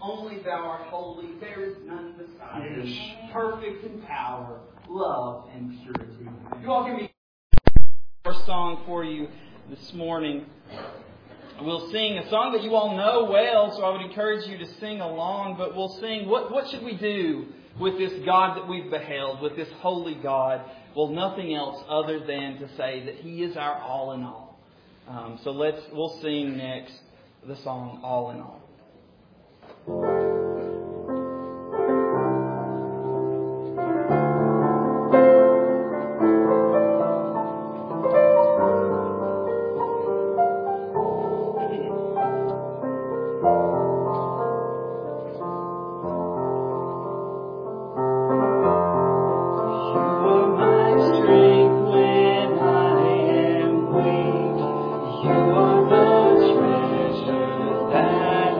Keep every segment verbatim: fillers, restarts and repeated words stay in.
only Thou art holy. There is none beside Thee. Perfect in power, love, and purity. You all give me our song for you this morning. We'll sing a song that you all know well, so I would encourage you to sing along. But we'll sing, what, what should we do with this God that we've beheld, with this holy God? Well, nothing else other than to say that He is our all in all. Um, so let's we'll sing next the song All in All. That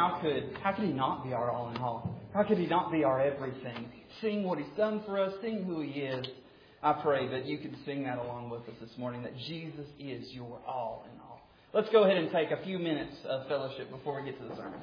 how could how could He not be our all in all? How could He not be our everything? Seeing what He's done for us, seeing who He is, I pray that you could sing that along with us this morning, that Jesus is your all in all. Let's go ahead and take a few minutes of fellowship before we get to the sermon.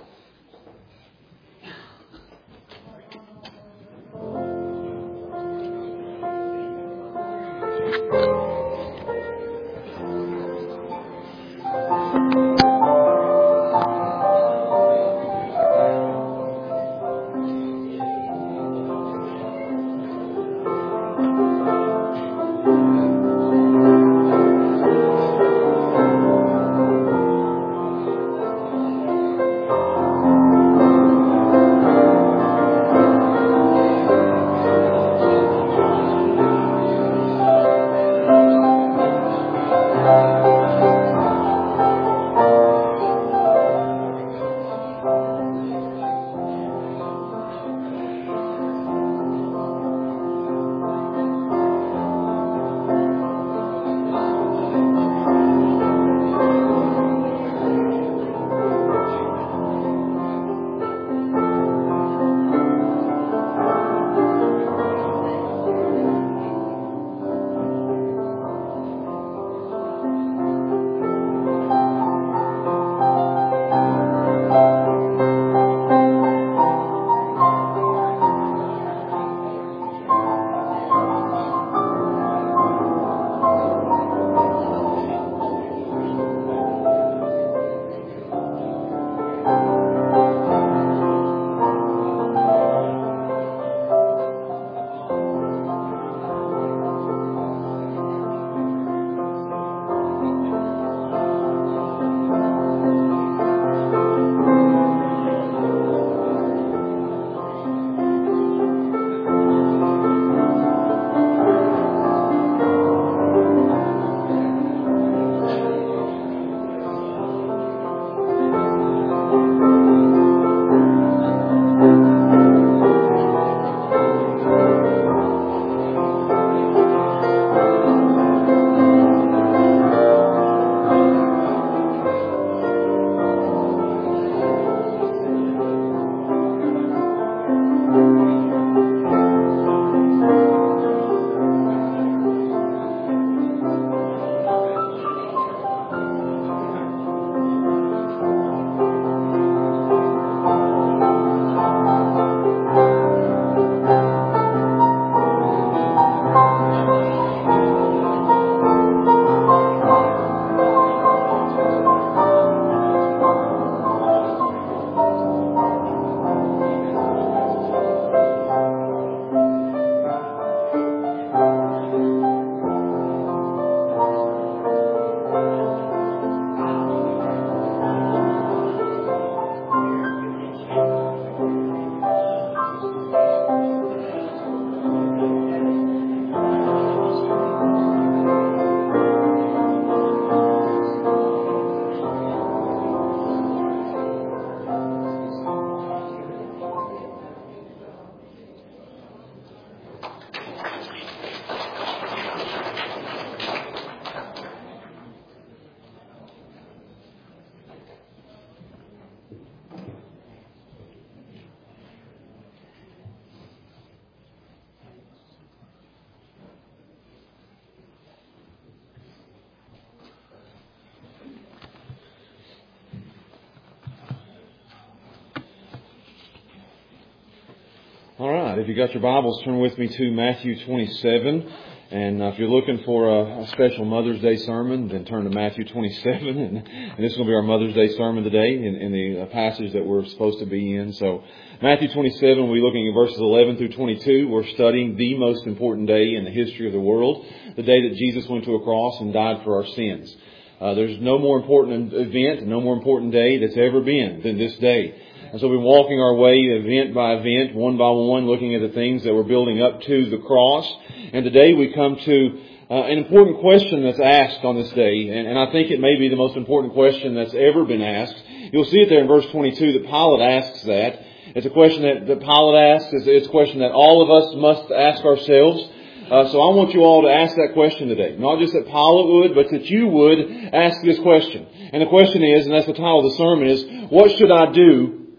All right, if you got your Bibles, turn with me to Matthew twenty-seven. And uh, if you're looking for a, a special Mother's Day sermon, then turn to Matthew twenty-seven. And, and this is going to be our Mother's Day sermon today in, in the uh, passage that we're supposed to be in. So Matthew twenty-seven, we'll be looking at verses eleven through twenty-two. We're studying the most important day in the history of the world, the day that Jesus went to a cross and died for our sins. Uh, there's no more important event, no more important day that's ever been than this day. And so we've been walking our way event by event, one by one, looking at the things that we're building up to the cross. And today we come to uh, an important question that's asked on this day. And, and I think it may be the most important question that's ever been asked. You'll see it there in verse twenty-two that Pilate asks that. It's a question that, that Pilate asks. It's, it's a question that all of us must ask ourselves. Uh, so I want you all to ask that question today. Not just that Pilate would, but that you would ask this question. And the question is, and that's the title of the sermon, is, what should I do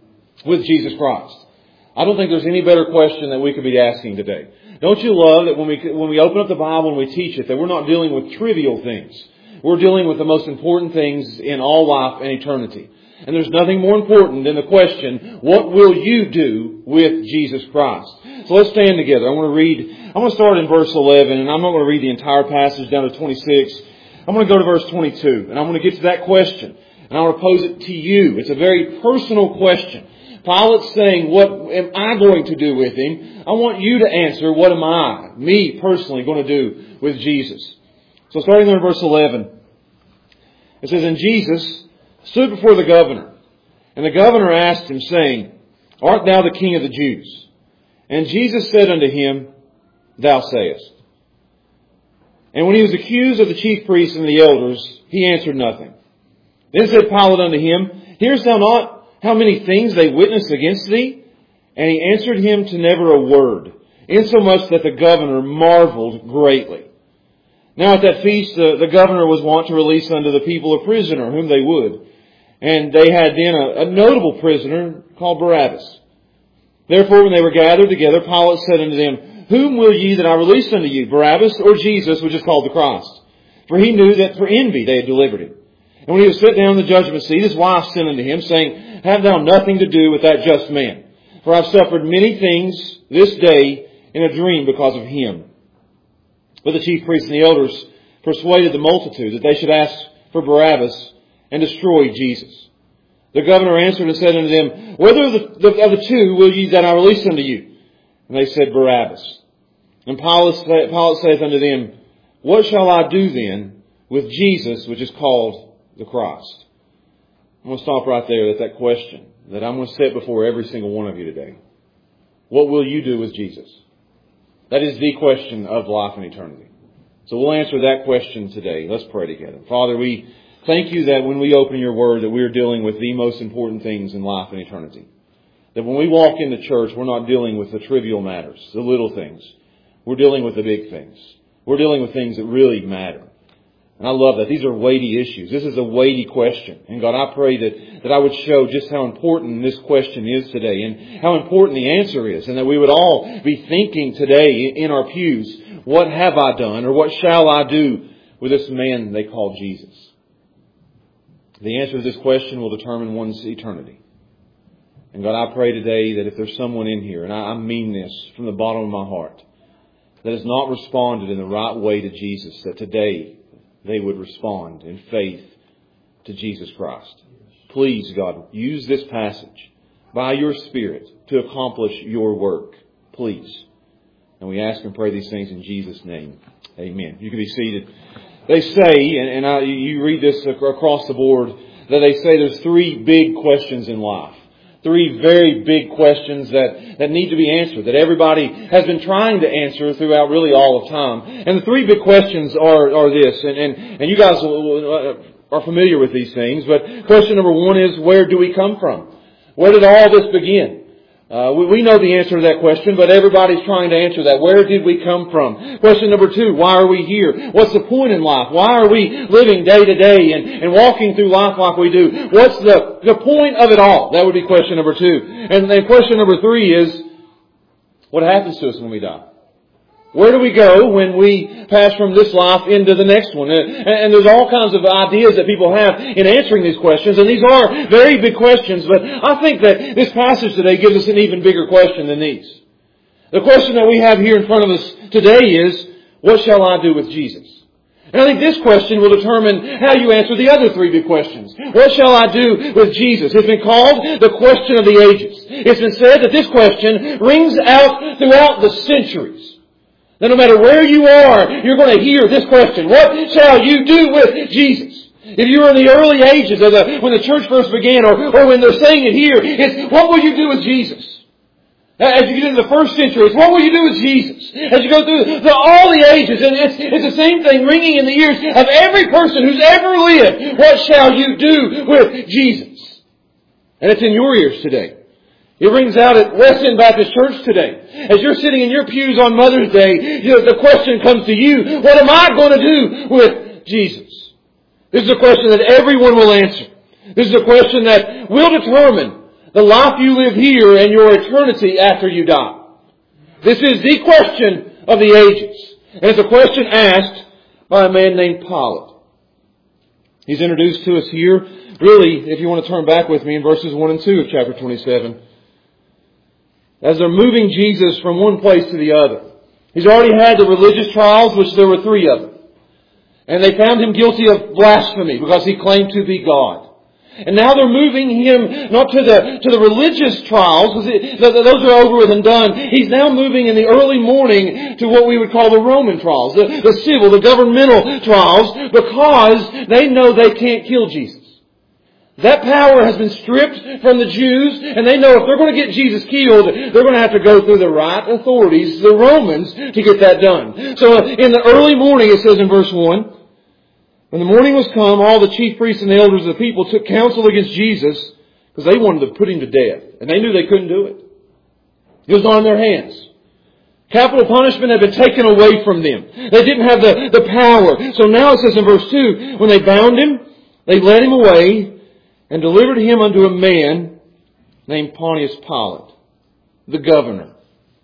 with Jesus Christ? I don't think there's any better question that we could be asking today. Don't you love that when we when we open up the Bible and we teach it, that we're not dealing with trivial things. We're dealing with the most important things in all life and eternity. And there's nothing more important than the question, what will you do with Jesus Christ? So let's stand together. I want to read, I want to start in verse eleven, and I'm not going to read the entire passage down to twenty-six. I'm going to go to verse twenty-two, and I'm going to get to that question. And I want to pose it to you. It's a very personal question. Pilate's saying, what am I going to do with Him? I want you to answer, what am I, me personally, going to do with Jesus? So starting there in verse eleven, it says, And Jesus stood before the governor, and the governor asked him, saying, Art thou the King of the Jews? And Jesus said unto him, Thou sayest. And when he was accused of the chief priests and the elders, he answered nothing. Then said Pilate unto him, Hearest thou not how many things they witness against thee? And he answered him to never a word, insomuch that the governor marveled greatly. Now at that feast, uh, the governor was wont to release unto the people a prisoner, whom they would. And they had then a, a notable prisoner called Barabbas. Therefore, when they were gathered together, Pilate said unto them, Whom will ye that I release unto you, Barabbas or Jesus, which is called the Christ? For he knew that for envy they had delivered him. And when he was set down in the judgment seat, his wife sent unto him, saying, Have thou nothing to do with that just man? For I have suffered many things this day in a dream because of him. But the chief priests and the elders persuaded the multitude that they should ask for Barabbas and destroy Jesus. The governor answered and said unto them, Whether of the, the, of the two will ye that I release unto you? And they said, Barabbas. And Pilate, Pilate saith unto them, What shall I do then with Jesus, which is called the Christ? I'm going to stop right there at that question that I'm going to set before every single one of you today. What will you do with Jesus? That is the question of life and eternity. So we'll answer that question today. Let's pray together. Father, we thank you that when we open your word that we are dealing with the most important things in life and eternity. That when we walk into church, we're not dealing with the trivial matters, the little things. We're dealing with the big things. We're dealing with things that really matter. And I love that. These are weighty issues. This is a weighty question. And God, I pray that, that I would show just how important this question is today and how important the answer is. And that we would all be thinking today in our pews, what have I done or what shall I do with this man they call Jesus? The answer to this question will determine one's eternity. And God, I pray today that if there's someone in here, and I mean this from the bottom of my heart, that has not responded in the right way to Jesus, that today they would respond in faith to Jesus Christ. Please, God, use this passage by your Spirit to accomplish your work. Please. And we ask and pray these things in Jesus' name. Amen. You can be seated. They say, and, and I, you read this across the board, that they say there's three big questions in life. Three very big questions that, that need to be answered, that everybody has been trying to answer throughout really all of time. And the three big questions are, are this, and, and, and you guys are familiar with these things, but question number one is, where do we come from? Where did all this begin? Uh, we, we know the answer to that question, but everybody's trying to answer that. Where did we come from? Question number two, why are we here? What's the point in life? Why are we living day to day and, and walking through life like we do? What's the, the point of it all? That would be question number two. And then question number three is, what happens to us when we die? Where do we go when we pass from this life into the next one? And, and there's all kinds of ideas that people have in answering these questions. And these are very big questions. But I think that this passage today gives us an even bigger question than these. The question that we have here in front of us today is, what shall I do with Jesus? And I think this question will determine how you answer the other three big questions. What shall I do with Jesus? It's been called the question of the ages. It's been said that this question rings out throughout the centuries. That no matter where you are, you're going to hear this question. What shall you do with Jesus? If you were in the early ages of the, when the church first began, or, or when they're saying it here, it's, what will you do with Jesus? As you get into the first century, it's, what will you do with Jesus? As you go through the, all the ages, and it's, it's the same thing ringing in the ears of every person who's ever lived. What shall you do with Jesus? And it's in your ears today. It rings out at West End Baptist Church today. As you're sitting in your pews on Mother's Day, you know, the question comes to you, what am I going to do with Jesus? This is a question that everyone will answer. This is a question that will determine The life you live here and your eternity after you die. This is the question of the ages. And it's a question asked by a man named Pilate. He's introduced to us here, really, if you want to turn back with me in verses one and two of chapter twenty-seven. As they're moving Jesus from one place to the other. He's already had the religious trials, which there were three of them. And they found Him guilty of blasphemy because He claimed to be God. And now they're moving Him not to the to the religious trials, because those are over with and done. He's now moving in the early morning to what we would call the Roman trials, the, the civil, the governmental trials, because they know they can't kill Jesus. That power has been stripped from the Jews, and they know if they're going to get Jesus killed, they're going to have to go through the right authorities, the Romans, to get that done. So in the early morning, it says in verse one, when the morning was come, all the chief priests and the elders of the people took counsel against Jesus, because they wanted to put Him to death. And they knew they couldn't do it. It was not in their hands. Capital punishment had been taken away from them. They didn't have the, the power. So now it says in verse two, when they bound Him, they led Him away and delivered Him unto a man named Pontius Pilate, the governor.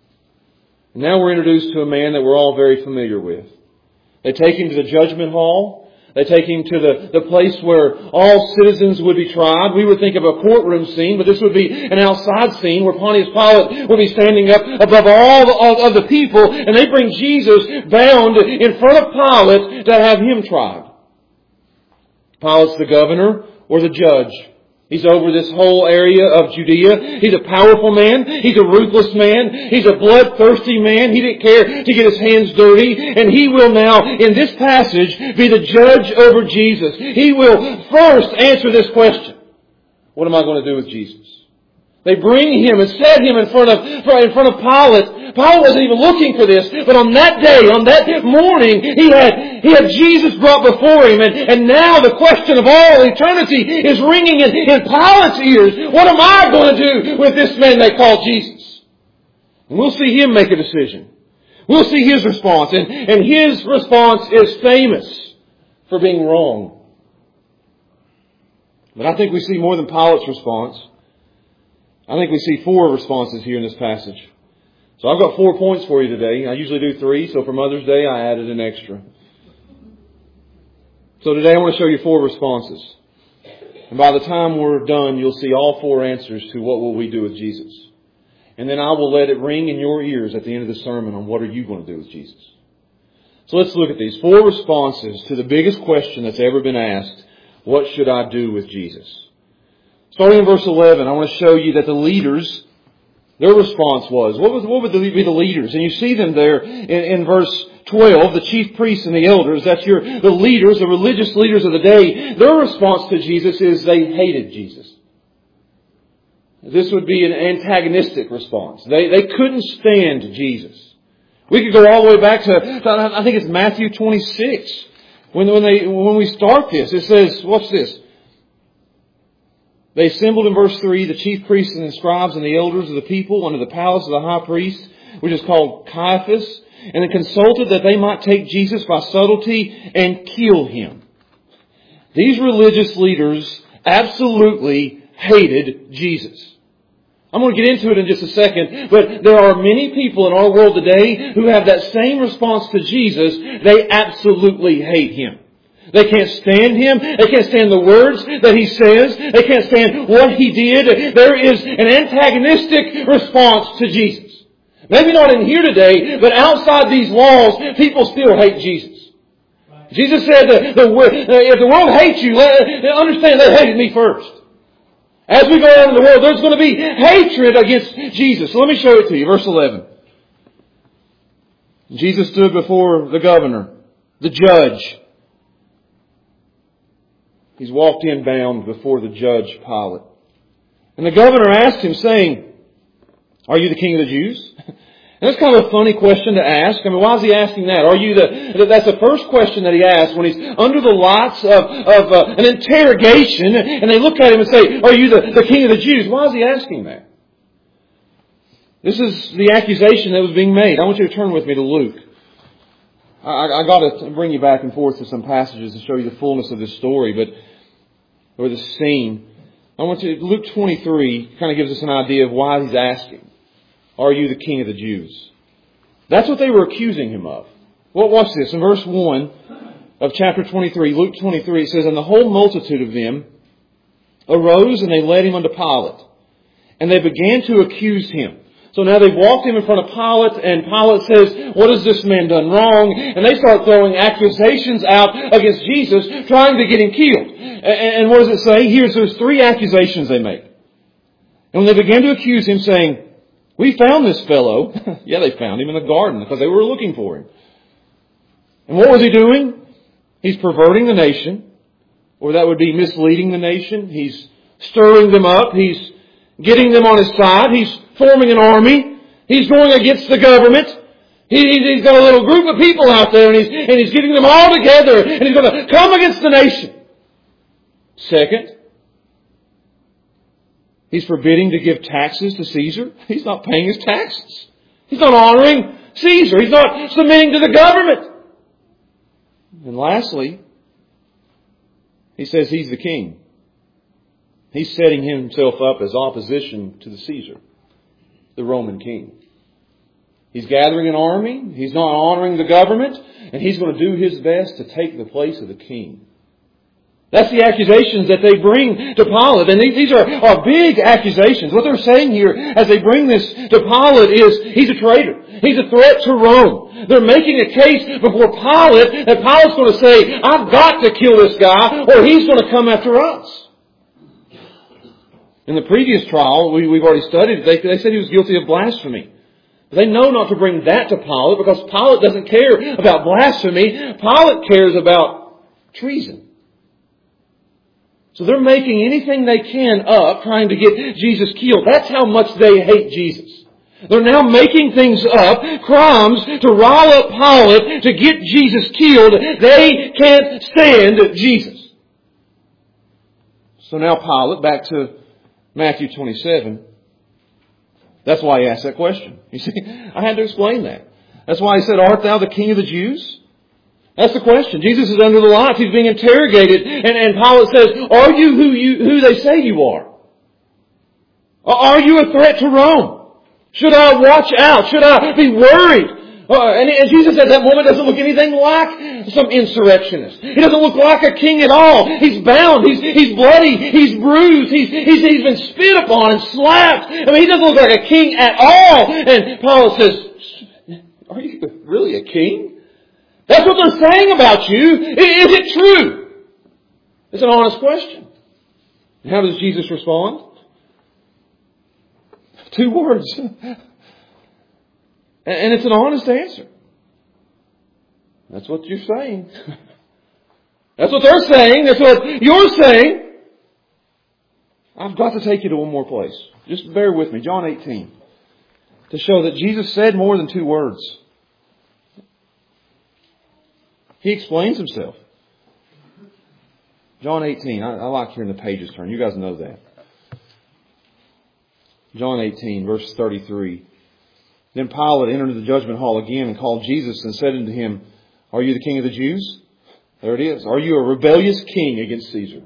And now we're introduced to a man that we're all very familiar with. They take Him to the judgment hall. They take Him to the, the place where all citizens would be tried. We would think of a courtroom scene, but this would be an outside scene where Pontius Pilate would be standing up above all the, all of the people, and they bring Jesus bound in front of Pilate to have Him tried. Pilate's the governor or the judge. He's over this whole area of Judea. He's a powerful man. He's a ruthless man. He's a bloodthirsty man. He didn't care to get his hands dirty. And he will now, in this passage, be the judge over Jesus. He will first answer this question. What am I going to do with Jesus? They bring Him and set Him in front of, in front of Pilate. Pilate wasn't even looking for this. But on that day, on that morning, he had, he had Jesus brought before him. And, and now the question of all eternity is ringing in, in Pilate's ears. What am I going to do with this man they call Jesus? And we'll see him make a decision. We'll see his response. And, and his response is famous for being wrong. But I think we see more than Pilate's response. I think we see four responses here in this passage. So I've got four points for you today. I usually do three, so for Mother's Day I added an extra. So today I want to show you four responses. And by the time we're done, you'll see all four answers to what will we do with Jesus. And then I will let it ring in your ears at the end of the sermon on what are you going to do with Jesus. So let's look at these four responses to the biggest question that's ever been asked. What should I do with Jesus? Starting in verse eleven, I want to show you that the leaders, their response was, what, was, what would be the leaders? And you see them there in, in verse twelve, the chief priests and the elders, that's your, the leaders, the religious leaders of the day. Their response to Jesus is they hated Jesus. This would be an antagonistic response. They, they couldn't stand Jesus. We could go all the way back to, I think it's Matthew twenty-six. When, when, they, when we start this, it says, what's this? They assembled in verse three, the chief priests and the scribes and the elders of the people under the palace of the high priest, which is called Caiaphas, and they consulted that they might take Jesus by subtlety and kill Him. These religious leaders absolutely hated Jesus. I'm going to get into it in just a second, but there are many people in our world today who have that same response to Jesus. They absolutely hate Him. They can't stand Him. They can't stand the words that He says. They can't stand what He did. There is an antagonistic response to Jesus. Maybe not in here today, but outside these walls, people still hate Jesus. Right. Jesus said, the, the, if the world hates you, understand they hated me first. As we go out in the world, there's going to be hatred against Jesus. So let me show it to you. Verse eleven. Jesus stood before the governor, the judge. He's walked in bound before the judge, Pilate. And the governor asked him, saying, are you the king of the Jews? And that's kind of a funny question to ask. I mean, why is he asking that? Are you the, that's the first question that he asks when he's under the lights of, of uh, an interrogation, and they look at him and say, are you the, the king of the Jews? Why is he asking that? This is the accusation that was being made. I want you to turn with me to Luke. I, I got to bring you back and forth to some passages to show you the fullness of this story, but or the scene. I want to, Luke twenty-three kind of gives us an idea of why he's asking, are you the king of the Jews? That's what they were accusing him of. Well, watch this. In verse one of chapter twenty-three, Luke twenty-three, it says, and the whole multitude of them arose and they led him unto Pilate. And they began to accuse him. So now they've walked him in front of Pilate, and Pilate says, what has this man done wrong? And they start throwing accusations out against Jesus, trying to get him killed. And what does it say? Here's those three accusations they make. And when they began to accuse him, saying, we found this fellow. Yeah, they found him in the garden because they were looking for him. And what was he doing? He's perverting the nation, or that would be misleading the nation. He's stirring them up. He's getting them on his side. He's forming an army. He's going against the government. He, he's got a little group of people out there, and he's, and he's getting them all together, and he's going to come against the nation. Second, he's forbidding to give taxes to Caesar. He's not paying his taxes. He's not honoring Caesar. He's not submitting to the government. And lastly, he says he's the king. He's setting himself up as opposition to the Caesar, the Roman king. He's gathering an army. He's not honoring the government. And he's going to do his best to take the place of the king. That's the accusations that they bring to Pilate. And these are, are big accusations. What they're saying here as they bring this to Pilate is he's a traitor. He's a threat to Rome. They're making a case before Pilate that Pilate's going to say, I've got to kill this guy or he's going to come after us. In the previous trial, we, we've already studied, they, they said he was guilty of blasphemy. They know not to bring that to Pilate because Pilate doesn't care about blasphemy. Pilate cares about treason. So they're making anything they can up trying to get Jesus killed. That's how much they hate Jesus. They're now making things up, crimes, to rile up Pilate to get Jesus killed. They can't stand Jesus. So now Pilate, back to Matthew twenty-seven. That's why he asked that question. You see, I had to explain that. That's why he said, art thou the king of the Jews? That's the question. Jesus is under the lights. He's being interrogated. And, and Pilate says, are you who you who they say you are? Are you a threat to Rome? Should I watch out? Should I be worried? Uh, and, and Jesus at that moment doesn't look anything like some insurrectionist. He doesn't look like a king at all. He's bound. He's, he's bloody. He's bruised. He's, he's, he's been spit upon and slapped. I mean, he doesn't look like a king at all. And Pilate says, are you really a king? That's what they're saying about you. Is it true? It's an honest question. And how does Jesus respond? Two words. And it's an honest answer. That's what you're saying. That's what they're saying. That's what you're saying. I've got to take you to one more place. Just bear with me. John eighteen. To show that Jesus said more than two words. He explains himself. John eighteen. I, I like hearing the pages turn. You guys know that. John eighteen, verse thirty-three. Then Pilate entered the judgment hall again and called Jesus and said unto him, are you the king of the Jews? There it is. Are you a rebellious king against Caesar?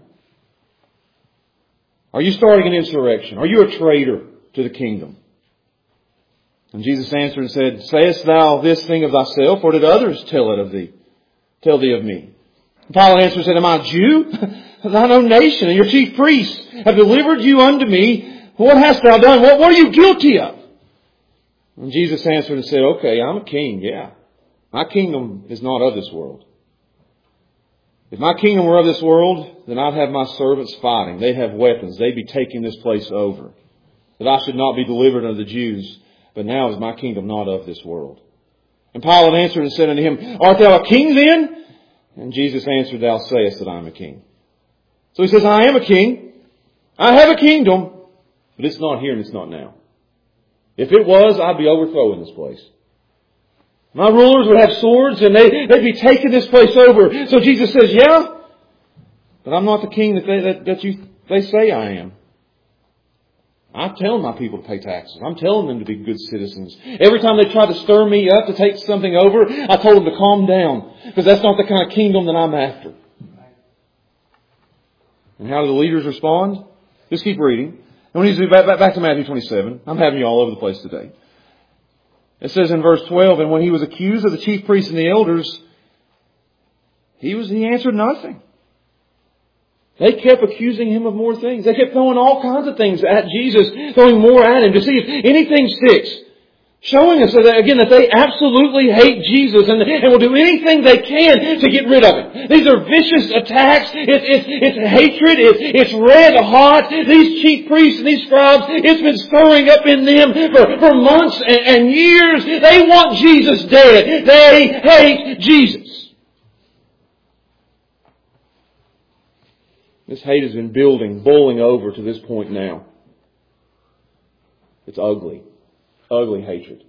Are you starting an insurrection? Are you a traitor to the kingdom? And Jesus answered and said, sayest thou this thing of thyself, or did others tell it of thee? Tell thee of me. And Pilate answered and said, am I a Jew? Thine own nation and your chief priests have delivered you unto me. What hast thou done? What, what are you guilty of? And Jesus answered and said, okay, I'm a king, yeah. My kingdom is not of this world. If my kingdom were of this world, then I'd have my servants fighting. They'd have weapons. They'd be taking this place over. That I should not be delivered unto the Jews. But now is my kingdom not of this world. And Pilate answered and said unto him, art thou a king then? And Jesus answered, thou sayest that I am a king. So he says, I am a king. I have a kingdom. But it's not here and it's not now. If it was, I'd be overthrowing this place. My rulers would have swords and they, they'd be taking this place over. So Jesus says, yeah, but I'm not the king that they, that, that you, they say I am. I'm telling my people to pay taxes. I'm telling them to be good citizens. Every time they try to stir me up to take something over, I told them to calm down. Because that's not the kind of kingdom that I'm after. And how do the leaders respond? Just keep reading. And when he's back, back to Matthew twenty-seven, I'm having you all over the place today. It says in verse twelve, and when he was accused of the chief priests and the elders, he was he answered nothing. They kept accusing him of more things. They kept throwing all kinds of things at Jesus, throwing more at him to see if anything sticks. Showing us that, again, that they absolutely hate Jesus and, and will do anything they can to get rid of him. These are vicious attacks. It's, it's, it's hatred. It's, it's red hot. These chief priests and these scribes, it's been stirring up in them for, for months and, and years. They want Jesus dead. They hate Jesus. This hate has been building, boiling over to this point now. It's ugly. Ugly hatred.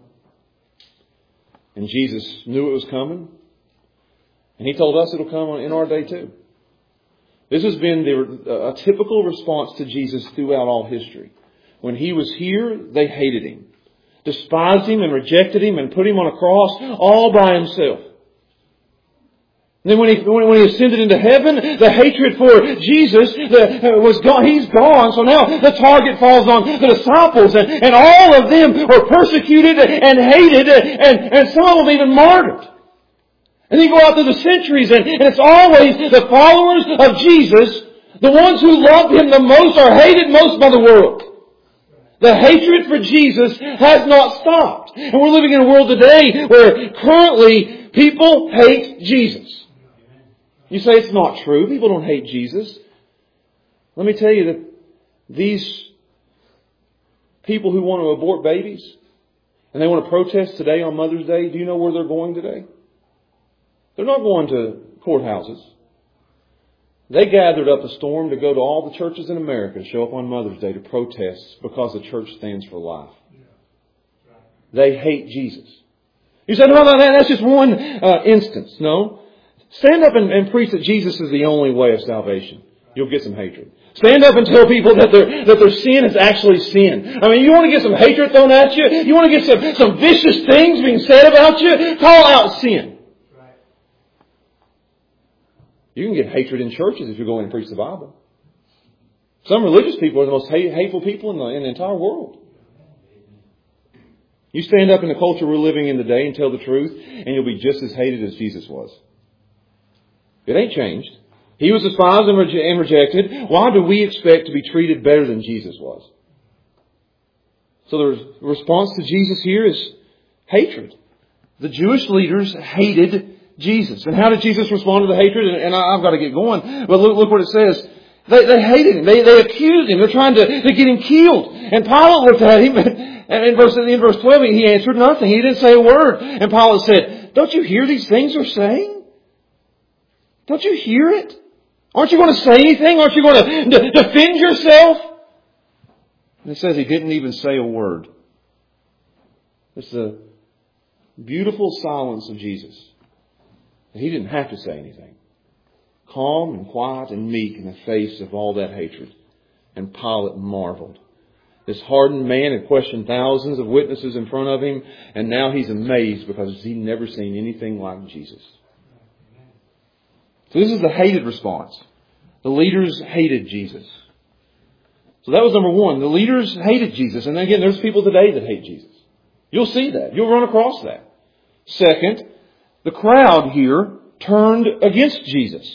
And Jesus knew it was coming. And He told us it'll come in our day too. This has been the, a typical response to Jesus throughout all history. When He was here, they hated Him, despised Him and rejected Him and put Him on a cross all by Himself. And then when he, when he ascended into heaven, the hatred for Jesus the, was gone. He's gone. So now the target falls on the disciples. And, and all of them were persecuted and hated. And, and some of them even martyred. And then you go out through the centuries. And, and it's always the followers of Jesus, the ones who love Him the most, are hated most by the world. The hatred for Jesus has not stopped. And we're living in a world today where currently people hate Jesus. You say it's not true. People don't hate Jesus. Let me tell you that these people who want to abort babies and they want to protest today on Mother's Day, do you know where they're going today? They're not going to courthouses. They gathered up a storm to go to all the churches in America to show up on Mother's Day to protest because the church stands for life. They hate Jesus. You say, no, no, that's just one uh, instance. No. Stand up and, and preach that Jesus is the only way of salvation. You'll get some hatred. Stand up and tell people that their, that their sin is actually sin. I mean, you want to get some hatred thrown at you? You want to get some, some vicious things being said about you? Call out sin. You can get hatred in churches if you're going to preach the Bible. Some religious people are the most hate, hateful people in the, in the entire world. You stand up in the culture we're living in today and tell the truth, and you'll be just as hated as Jesus was. It ain't changed. He was despised and rejected. Why do we expect to be treated better than Jesus was? So the response to Jesus here is hatred. The Jewish leaders hated Jesus. And how did Jesus respond to the hatred? And I've got to get going. But look, look what it says. They, they hated Him. They, they accused Him. They're trying to, to get Him killed. And Pilate looked at Him. And in verse, in verse twelve, He answered nothing. He didn't say a word. And Pilate said, don't you hear these things they're saying? Don't you hear it? Aren't you going to say anything? Aren't you going to d- defend yourself? And it says He didn't even say a word. It's the beautiful silence of Jesus. He didn't have to say anything. Calm and quiet and meek in the face of all that hatred. And Pilate marveled. This hardened man had questioned thousands of witnesses in front of him, and now he's amazed because he'd never seen anything like Jesus. So this is the hated response. The leaders hated Jesus. So that was number one. The leaders hated Jesus. And again, there's people today that hate Jesus. You'll see that. You'll run across that. Second, the crowd here turned against Jesus.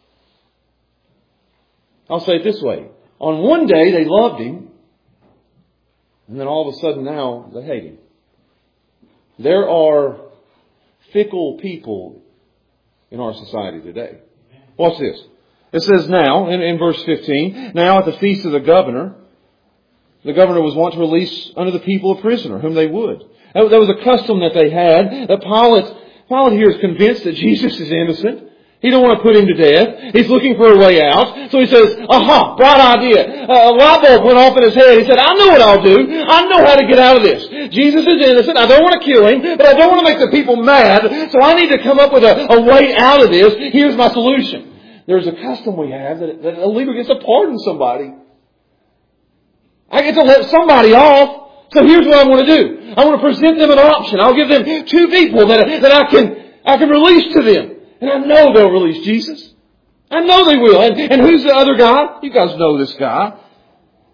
I'll say it this way. On one day they loved Him. And then all of a sudden now they hate Him. There are fickle people in our society today. Watch this. It says now, in, in verse fifteen, now at the feast of the governor, the governor was wont to release unto the people a prisoner, whom they would. That, that was a custom that they had. That Pilate, Pilate here is convinced that Jesus is innocent. He don't want to put Him to death. He's looking for a way out. So he says, aha, bright idea. Uh, a light bulb went off in his head. He said, I know what I'll do. I know how to get out of this. Jesus is innocent. I don't want to kill Him, but I don't want to make the people mad. So I need to come up with a, a way out of this. Here's my solution. There's a custom we have that, that a leader gets to pardon somebody. I get to let somebody off. So here's what I want to do. I want to present them an option. I'll give them two people that, that I can, I can release to them. And I know they'll release Jesus. I know they will. And, and who's the other guy? You guys know this guy.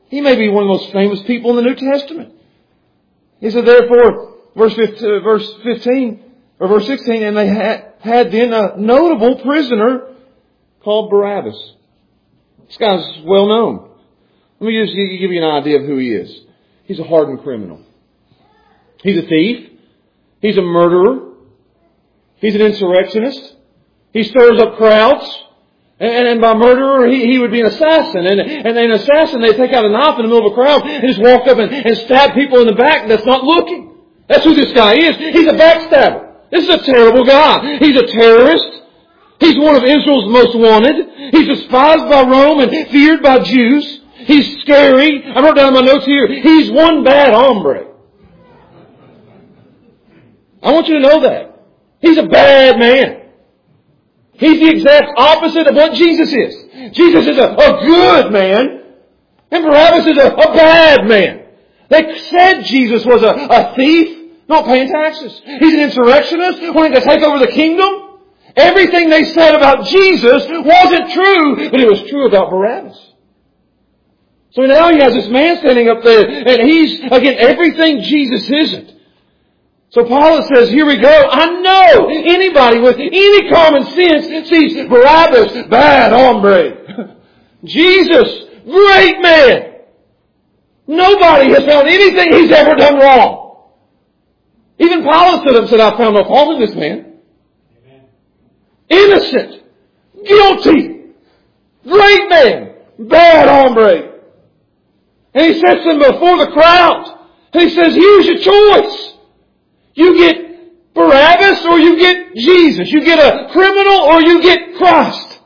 He may be one of the most famous people in the New Testament. He said, therefore, verse fifteen, or verse sixteen, and they had, had then a notable prisoner called Barabbas. This guy's well known. Let me just give you an idea of who he is. He's a hardened criminal. He's a thief. He's a murderer. He's an insurrectionist. He stirs up crowds. And, and by murderer, he, he would be an assassin. And, and an assassin, they take out a knife in the middle of a crowd and just walk up and, and stab people in the back that's not looking. That's who this guy is. He's a backstabber. This is a terrible guy. He's a terrorist. He's one of Israel's most wanted. He's despised by Rome and feared by Jews. He's scary. I wrote down in my notes here. He's one bad hombre. I want you to know that. He's a bad man. He's the exact opposite of what Jesus is. Jesus is a, a good man. And Barabbas is a, a bad man. They said Jesus was a, a thief, not paying taxes. He's an insurrectionist, wanting to take over the kingdom. Everything they said about Jesus wasn't true, but it was true about Barabbas. So now he has this man standing up there, and he's, again, everything Jesus isn't. So Pilate says, here we go. I know anybody with any common sense sees Barabbas, bad hombre. Jesus, great man. Nobody has found anything he's ever done wrong. Even Pilate stood up and said, I found no fault in this man. Amen. Innocent. Guilty. Great man. Bad hombre. And he sets him before the crowd. And he says, here's your choice. You get Barabbas or you get Jesus. You get a criminal or you get Christ.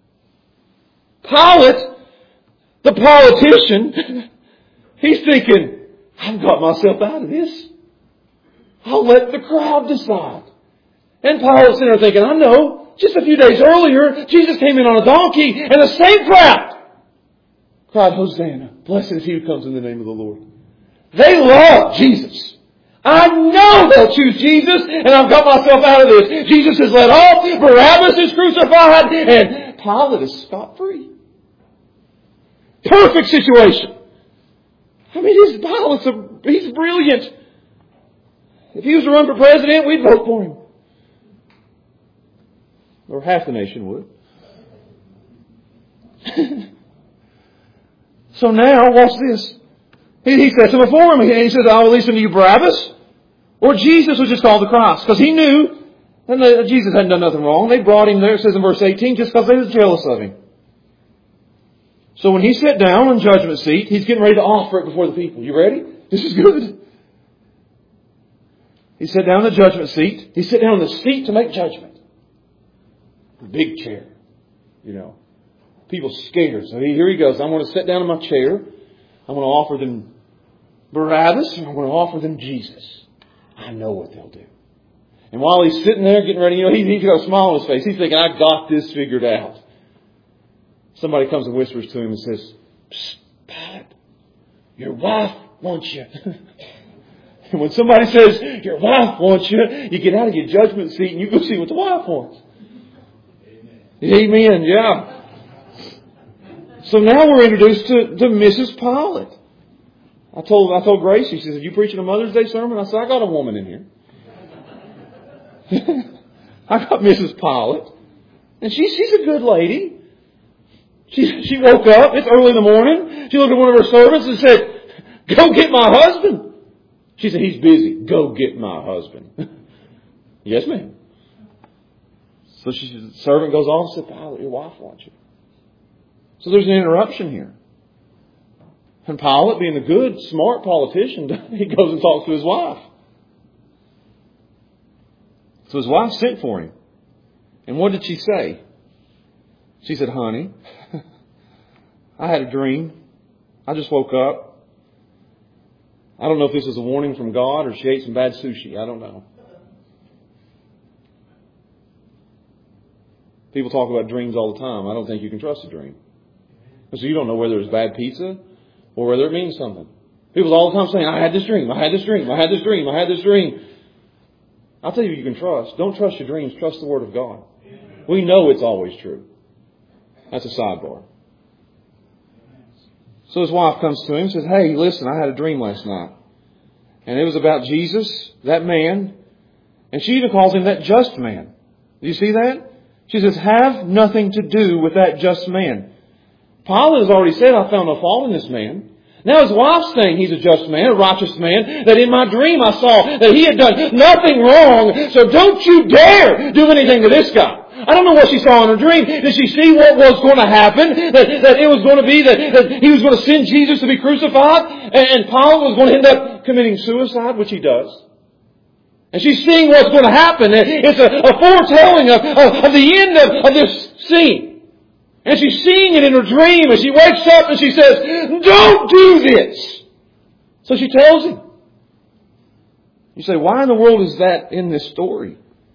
Pilate, the politician, he's thinking, I've got myself out of this. I'll let the crowd decide. And Pilate's sitting there thinking, I know, just a few days earlier, Jesus came in on a donkey and the same crowd cried, Hosanna, blessed is he who comes in the name of the Lord. They love Jesus. I know they'll choose Jesus, and I've got myself out of this. Jesus is let off, Barabbas is crucified, and Pilate is scot-free. Perfect situation. I mean, his Pilate's a, he's brilliant. If he was to run for president, we'd vote for him. Or half the nation would. So now, watch this. He, he sets him before him, and he says, I will release him to you, Barabbas, or Jesus, was just called the Christ. Because he knew that Jesus hadn't done nothing wrong. They brought him there, it says in verse eighteen, just because they was jealous of him. So when he sat down on judgment seat, he's getting ready to offer it before the people. You ready? This is good. He sat down on the judgment seat. He sat down on the seat to make judgment. Big chair. You know. People scared. So here he goes. I'm going to sit down in my chair. I'm going to offer them Barabbas, and I'm going to offer them Jesus. I know what they'll do. And while he's sitting there getting ready, you know, he, he's got a smile on his face. He's thinking, I got this figured out. Somebody comes and whispers to him and says, Psst, Pilate, your wife wants you. And when somebody says, your wife wants you, you get out of your judgment seat and you go see what the wife wants. Amen. Amen, yeah. So now we're introduced to, to Missus Pilate. I told I told Grace, she said, you preaching a Mother's Day sermon? I said, I got a woman in here. I got Missus Pilate. And she, she's a good lady. She, she woke up, it's early in the morning. She looked at one of her servants and said, go get my husband. She said, he's busy. Go get my husband. Yes, ma'am. So she, the servant goes off and said, Pilate, your wife wants you. So there's an interruption here. And Pilate, being a good, smart politician, he goes and talks to his wife. So his wife sent for him. And what did she say? She said, honey, I had a dream. I just woke up. I don't know if this is a warning from God or she ate some bad sushi. I don't know. People talk about dreams all the time. I don't think you can trust a dream. So you don't know whether it's bad pizza or whether it means something. People all the time saying, I had this dream, I had this dream, I had this dream, I had this dream. I'll tell you you can trust. Don't trust your dreams. Trust the Word of God. We know it's always true. That's a sidebar. So his wife comes to him and says, hey, listen, I had a dream last night. And it was about Jesus, that man. And she even calls him that just man. Do you see that? She says, have nothing to do with that just man. Pilate has already said, I found no fault in this man. Now his wife's saying he's a just man, a righteous man, that in my dream I saw that he had done nothing wrong. So don't you dare do anything to this guy. I don't know what she saw in her dream. Did she see what was going to happen? That, that it was going to be that, that he was going to send Jesus to be crucified? And, and Pilate was going to end up committing suicide, which he does. And she's seeing what's going to happen. It's a, a foretelling of, of, of the end of, of this scene. And she's seeing it in her dream. And she wakes up and she says, don't do this. So she tells him. You say, why in the world is that in this story?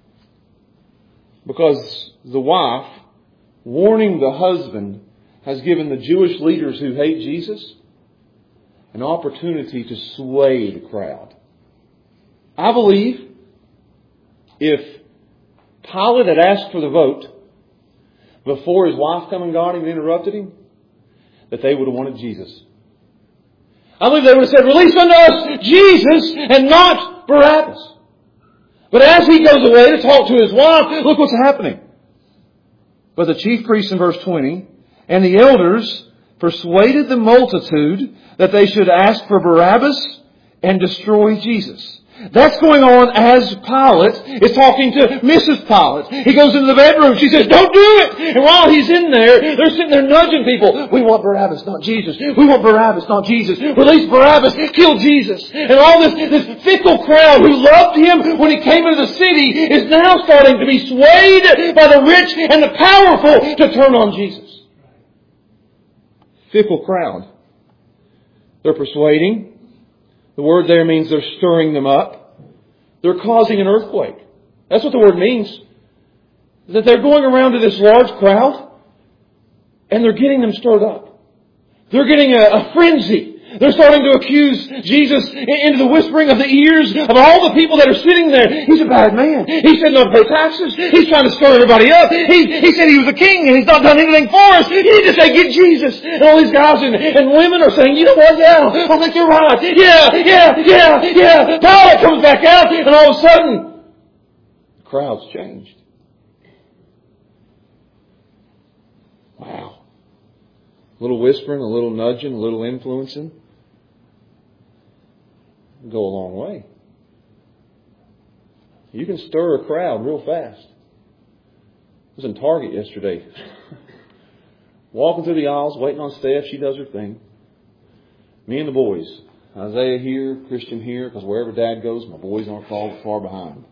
Because the wife, warning the husband, has given the Jewish leaders who hate Jesus an opportunity to sway the crowd. I believe if Pilate had asked for the vote before his wife come and got him and interrupted him, that they would have wanted Jesus. I believe they would have said, release unto us Jesus and not Barabbas. But as he goes away to talk to his wife, look what's happening. But the chief priests in verse twenty and the elders persuaded the multitude that they should ask for Barabbas and destroy Jesus. That's going on as Pilate is talking to Missus Pilate. He goes into the bedroom. She says, don't do it. And while he's in there, they're sitting there nudging people. We want Barabbas, not Jesus. We want Barabbas, not Jesus. Release Barabbas. Kill Jesus. And all this, this fickle crowd who loved him when he came into the city is now starting to be swayed by the rich and the powerful to turn on Jesus. Fickle crowd. They're persuading. The word there means they're stirring them up. They're causing an earthquake. That's what the word means. That they're going around to this large crowd and they're getting them stirred up. They're getting a, a frenzy. They're starting to accuse Jesus into the whispering of the ears of all the people that are sitting there. He's a bad man. He said not to pay taxes. He's trying to stir everybody up. He, he said he was a king and he's not done anything for us. You need to say, get Jesus. And all these guys and, and women are saying, you know what? Yeah, I think you're right. Yeah, yeah, yeah, yeah. Pilate comes back out and all of a sudden, the crowd's changed. Wow. A little whispering, a little nudging, a little influencing. Go a long way. You can stir a crowd real fast. I was in Target yesterday. Walking through the aisles, waiting on Steph. She does her thing. Me and the boys. Isaiah here, Christian here, because wherever Dad goes, my boys aren't far, far behind.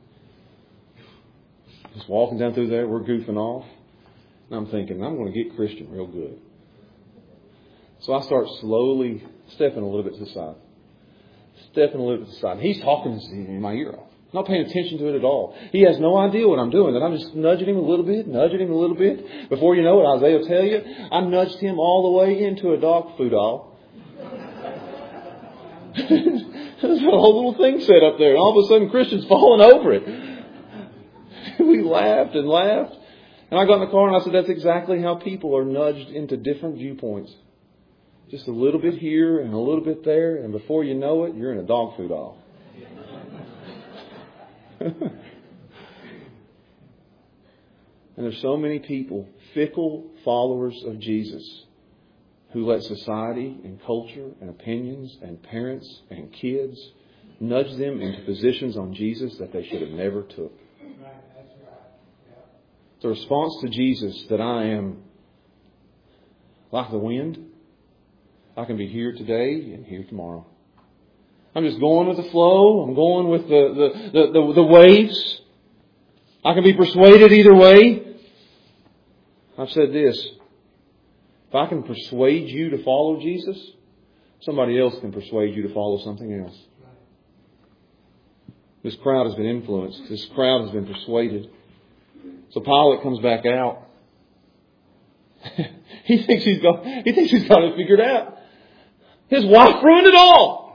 Just walking down through there, we're goofing off. And I'm thinking, I'm going to get Christian real good. So I start slowly stepping a little bit to the side. Stepping a little bit to the side. He's talking in my ear off. Not paying attention to it at all. He has no idea what I'm doing. And I'm just nudging him a little bit, nudging him a little bit. Before you know it, Isaiah will tell you, I nudged him all the way into a dog food aisle. There's a whole little thing set up there. And all of a sudden, Christian's falling over it. We laughed and laughed. And I got in the car and I said, that's exactly how people are nudged into different viewpoints. Just a little bit here and a little bit there. And before you know it, you're in a dog food aisle. And there's so many people, fickle followers of Jesus, who let society and culture and opinions and parents and kids nudge them into positions on Jesus that they should have never took. The response to Jesus that I am like the wind. I can be here today and here tomorrow. I'm just going with the flow. I'm going with the, the, the, the, the waves. I can be persuaded either way. I've said this. If I can persuade you to follow Jesus, somebody else can persuade you to follow something else. This crowd has been influenced. This crowd has been persuaded. So Pilate comes back out. he thinks he's got he thinks he's got it figured out. His wife ruined it all.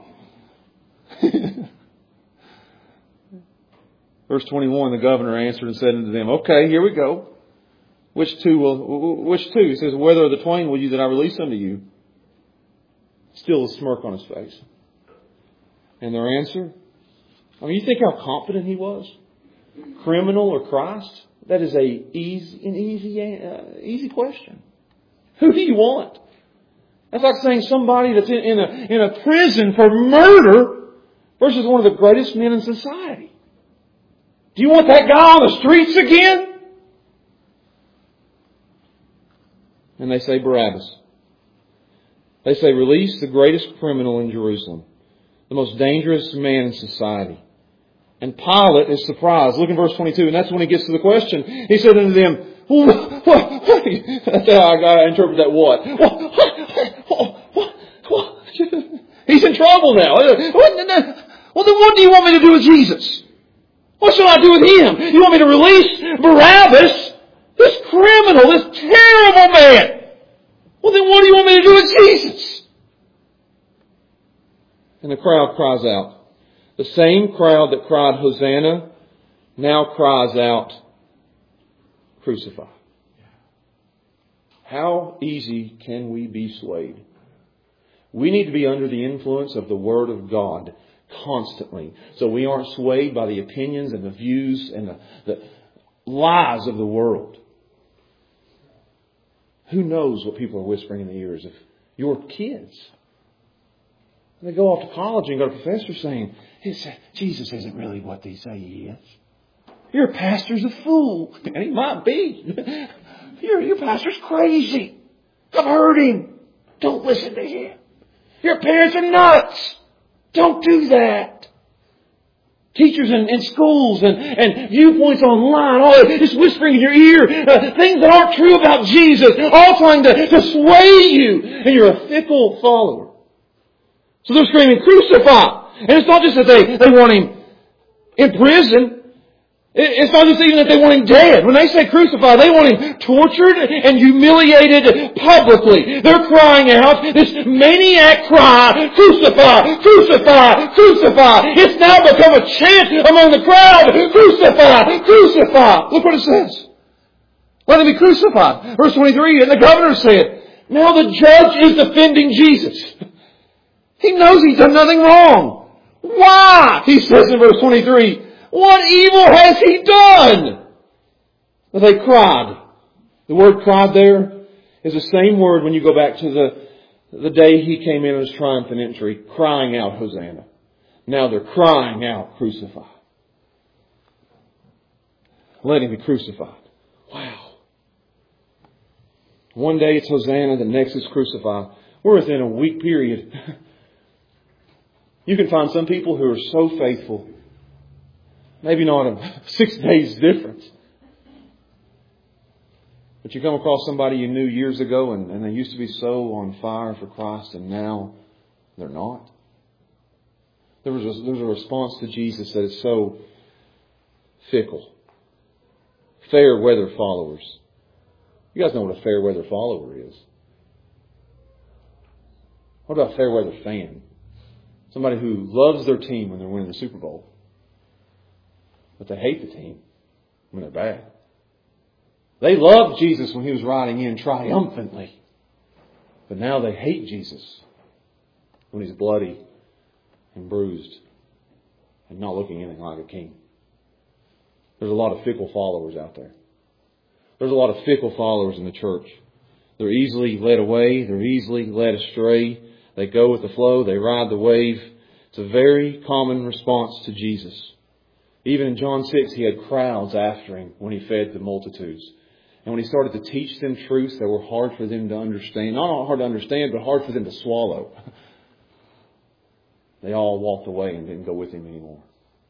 Verse twenty-one, the governor answered and said unto them, okay, here we go. Which two will which two? He says, whether of the twain will you that I release unto you? still a smirk on his face. And their answer? I mean, you think how confident he was? Criminal or Christ? That is a easy, an easy, uh, easy question. Who do you want? That's like saying somebody that's in, in a in a prison for murder versus one of the greatest men in society. Do you want that guy on the streets again? And they say Barabbas. They say release the greatest criminal in Jerusalem, the most dangerous man in society. And Pilate is surprised. Look in verse twenty-two, and that's when he gets to the question. He said unto them, what, what, what? That's how I got to interpret that what. What, what, what, what? He's in trouble now. Well, then what do you want me to do with Jesus? What shall I do with him? You want me to release Barabbas? This criminal, this terrible man. Well, then what do you want me to do with Jesus? And the crowd cries out. The same crowd that cried, Hosanna, now cries out, crucify. How easy can we be swayed? We need to be under the influence of the Word of God constantly, so we aren't swayed by the opinions and the views and the, the lies of the world. Who knows what people are whispering in the ears of your kids? They go off to college and go to professors saying, Jesus isn't really what they say he is. Your pastor's a fool. And he might be. Your, your pastor's crazy. I've heard him. Don't listen to him. Your parents are nuts. Don't do that. Teachers in, in schools and, and viewpoints online, all just whispering in your ear, uh, things that aren't true about Jesus, all trying to, to sway you. And you're a fickle follower. So they're screaming, crucify! And it's not just that they, they want him in prison. It's not just even that they want him dead. When they say crucify, they want him tortured and humiliated publicly. They're crying out this maniac cry, crucify, crucify, crucify. It's now become a chant among the crowd, crucify, crucify. Look what it says. Let him be crucified. Verse twenty-three, and the governor said, now the judge is defending Jesus. He knows he's done nothing wrong. Why? He says in verse twenty-three, what evil has he done? But they cried. The word cried there is the same word when you go back to the, the day he came in his triumphant entry, crying out, Hosanna. Now they're crying out, crucify. Let him be crucified. Wow. One day it's Hosanna, the next is crucify. We're within a week period. You can find some people who are so faithful. Maybe not a six days difference. But you come across somebody you knew years ago and, and they used to be so on fire for Christ and now they're not. There was a, there's a response to Jesus that is so fickle. Fair weather followers. You guys know what a fair weather follower is. What about a fair weather fan? Somebody who loves their team when they're winning the Super Bowl. But they hate the team when they're bad. They loved Jesus when he was riding in triumphantly. But now they hate Jesus when he's bloody and bruised and not looking anything like a king. There's a lot of fickle followers out there. There's a lot of fickle followers in the church. They're easily led away. They're easily led astray. They go with the flow. They ride the wave. It's a very common response to Jesus. Even in John six, he had crowds after him when he fed the multitudes. And when he started to teach them truths that were hard for them to understand, not hard to understand, but hard for them to swallow, they all walked away and didn't go with him anymore.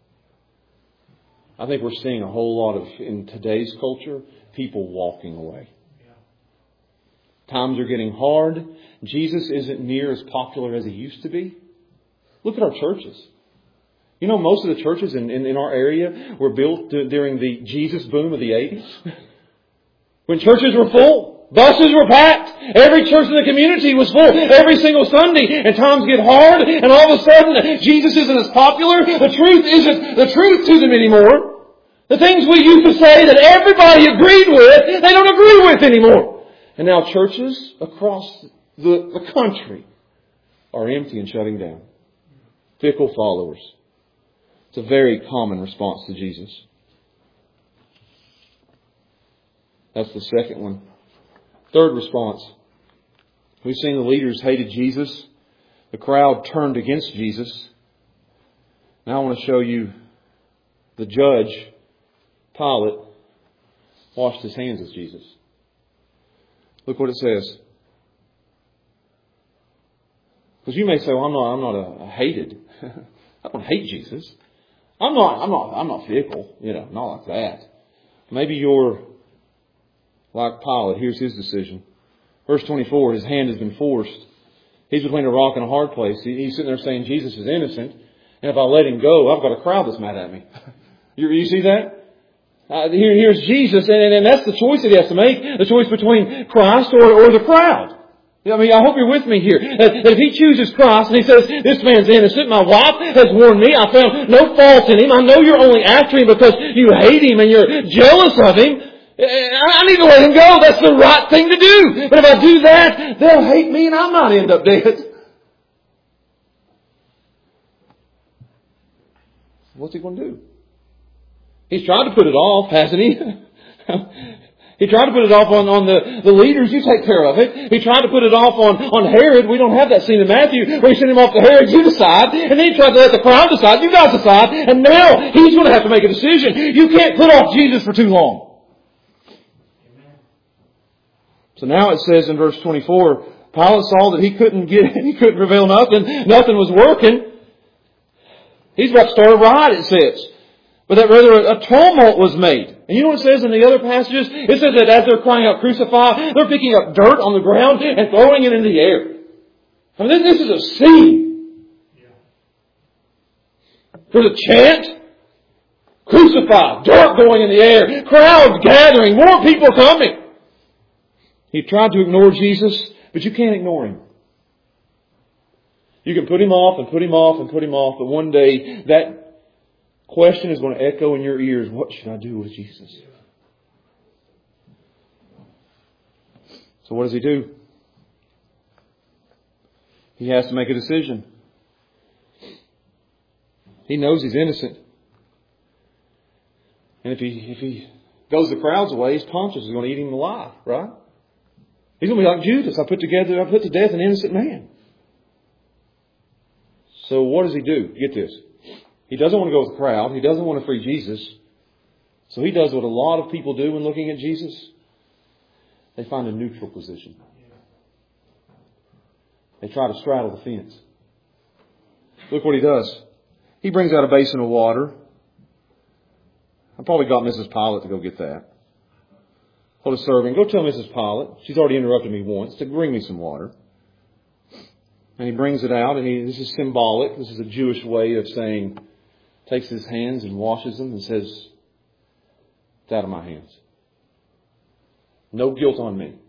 I think we're seeing a whole lot of, in today's culture, people walking away. Times are getting hard. Jesus isn't near as popular as he used to be. Look at our churches. You know, most of the churches in, in, in our area were built during the Jesus boom of the eighties. When churches were full, buses were packed, every church in the community was full every single Sunday, and times get hard, and all of a sudden Jesus isn't as popular. The truth isn't the truth to them anymore. The things we used to say that everybody agreed with, they don't agree with anymore. And now churches across the, the country are empty and shutting down. Fickle followers. It's a very common response to Jesus. That's the second one. Third response. We've seen the leaders hated Jesus. The crowd turned against Jesus. Now I want to show you the judge, Pilate, washed his hands of Jesus. Look what it says. Because you may say, well, I'm not, I'm not a, a hated. I don't hate Jesus. I'm not, I'm not, I'm not fickle. You know, not like that. Maybe you're like Pilate. Here's his decision. Verse twenty-four, his hand has been forced. He's between a rock and a hard place. He, he's sitting there saying Jesus is innocent. And if I let him go, I've got a crowd that's mad at me. you, you see that? Uh, here, here's Jesus, and, and that's the choice that he has to make. The choice between Christ or, or the crowd. I mean, I hope you're with me here. That if he chooses Christ and he says, this man's innocent, my wife has warned me, I found no fault in him, I know you're only after him because you hate him and you're jealous of him, I need to let him go. That's the right thing to do. But if I do that, they'll hate me and I might end up dead. What's he going to do? He's tried to put it off, hasn't he? He tried to put it off on, on the, the leaders. You take care of it. He tried to put it off on, on Herod. We don't have that scene in Matthew where he sent him off to Herod. You decide. And then he tried to let the crowd decide. You guys decide. And now he's going to have to make a decision. You can't put off Jesus for too long. So now it says in verse twenty-four, Pilate saw that he couldn't get, he couldn't prevail nothing. Nothing was working. He's about to start a riot, it says. But that rather a tumult was made. And you know what it says in the other passages? It says that as they're crying out, crucify, they're picking up dirt on the ground and throwing it in the air. I mean, this is a scene. There's a chant. Crucify. Dirt going in the air. Crowds gathering. More people coming. He tried to ignore Jesus, but you can't ignore him. You can put him off and put him off and put him off, but one day that question is going to echo in your ears. What should I do with Jesus? So what does he do? He has to make a decision. He knows he's innocent. And if he if he goes the crowd's way, his conscience is going to eat him alive, right? He's going to be like Judas. I put together, I put to death an innocent man. So what does he do? Get this. He doesn't want to go with the crowd. He doesn't want to free Jesus. So he does what a lot of people do when looking at Jesus. They find a neutral position. They try to straddle the fence. Look what he does. He brings out a basin of water. I probably got Missus Pilate to go get that. Told his servant, go tell Missus Pilate. She's already interrupted me once to bring me some water. And he brings it out, and he, this is symbolic. This is a Jewish way of saying, takes his hands and washes them and says, it's out of my hands. No guilt on me.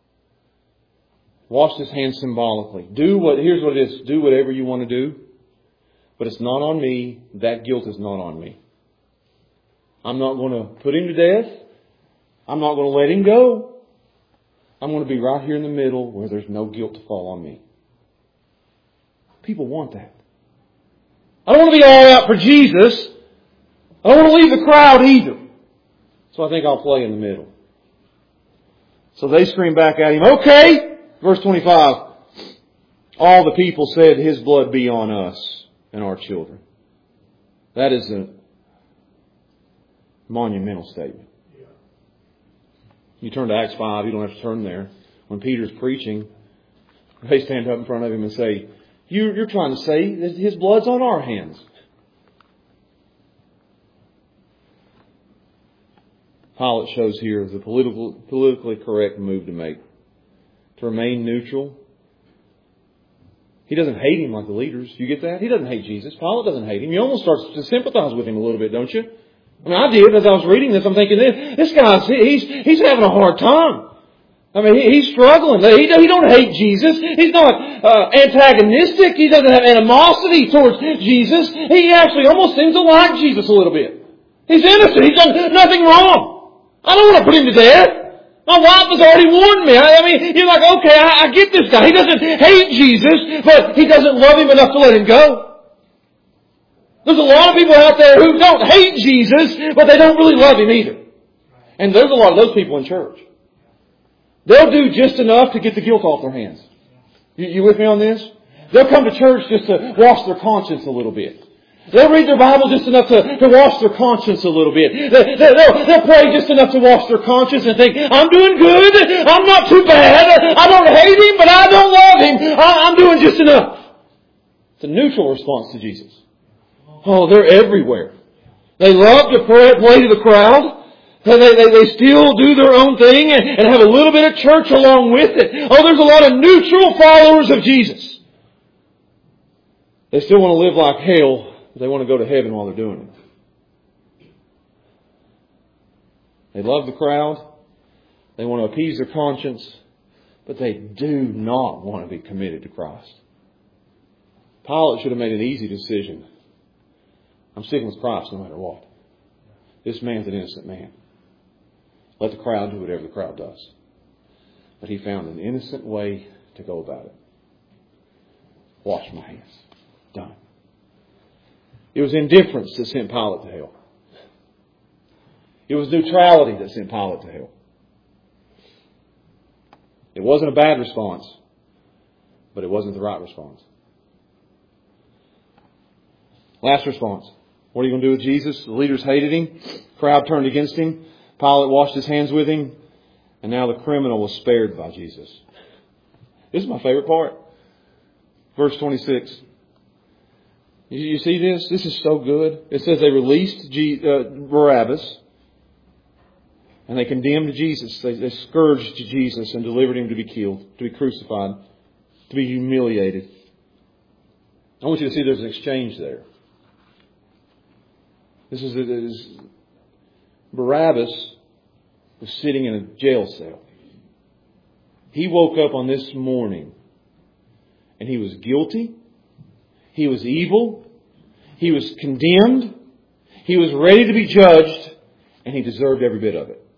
Wash his hands symbolically. Do what, here's what it is. Do whatever you want to do. But it's not on me. That guilt is not on me. I'm not going to put him to death. I'm not going to let him go. I'm going to be right here in the middle where there's no guilt to fall on me. People want that. I don't want to be all out for Jesus. I don't want to leave the crowd either. So I think I'll play in the middle. So they scream back at him, okay. Verse twenty-five. All the people said, his blood be on us and our children. That is a monumental statement. You turn to Acts five, you don't have to turn there. When Peter's preaching, they stand up in front of him and say, you, you're trying to say that his blood's on our hands. Pilate shows here the political, politically correct move to make. To remain neutral. He doesn't hate him like the leaders. You get that? He doesn't hate Jesus. Pilate doesn't hate him. You almost start to sympathize with him a little bit, don't you? I mean, I did as I was reading this. I'm thinking, this, this guy's, he's, he's having a hard time. I mean, he, he's struggling. He, he don't hate Jesus. He's not uh, antagonistic. He doesn't have animosity towards Jesus. He actually almost seems to like Jesus a little bit. He's innocent. He's done nothing wrong. I don't want to put him to death. My wife has already warned me. I, I mean, you're like, okay, I, I get this guy. He doesn't hate Jesus, but he doesn't love Him enough to let Him go. There's a lot of people out there who don't hate Jesus, but they don't really love Him either. And there's a lot of those people in church. They'll do just enough to get the guilt off their hands. You, you with me on this? They'll come to church just to wash their conscience a little bit. They'll read their Bible just enough to, to wash their conscience a little bit. They, they, they'll, they'll pray just enough to wash their conscience and think, I'm doing good. I'm not too bad. I don't hate Him, but I don't love Him. I, I'm doing just enough. It's a neutral response to Jesus. Oh, they're everywhere. They love to pray, play to the crowd. They, they, they still do their own thing and, and have a little bit of church along with it. Oh, there's a lot of neutral followers of Jesus. They still want to live like hell. They want to go to heaven while they're doing it. They love the crowd. They want to appease their conscience. But they do not want to be committed to Christ. Pilate should have made an easy decision. I'm sticking with Christ no matter what. This man's an innocent man. Let the crowd do whatever the crowd does. But he found an innocent way to go about it. Wash my hands. Done. It was indifference that sent Pilate to hell. It was neutrality that sent Pilate to hell. It wasn't a bad response, but it wasn't the right response. Last response. What are you going to do with Jesus? The leaders hated Him. The crowd turned against Him. Pilate washed his hands with Him. And now the criminal was spared by Jesus. This is my favorite part. Verse twenty-six. You see this? This is so good. It says they released Barabbas and they condemned Jesus. They, they scourged Jesus and delivered Him to be killed, to be crucified, to be humiliated. I want you to see there's an exchange there. This is, this is Barabbas was sitting in a jail cell. He woke up on this morning and he was guilty. He was evil. He was condemned. He was ready to be judged. And he deserved every bit of it.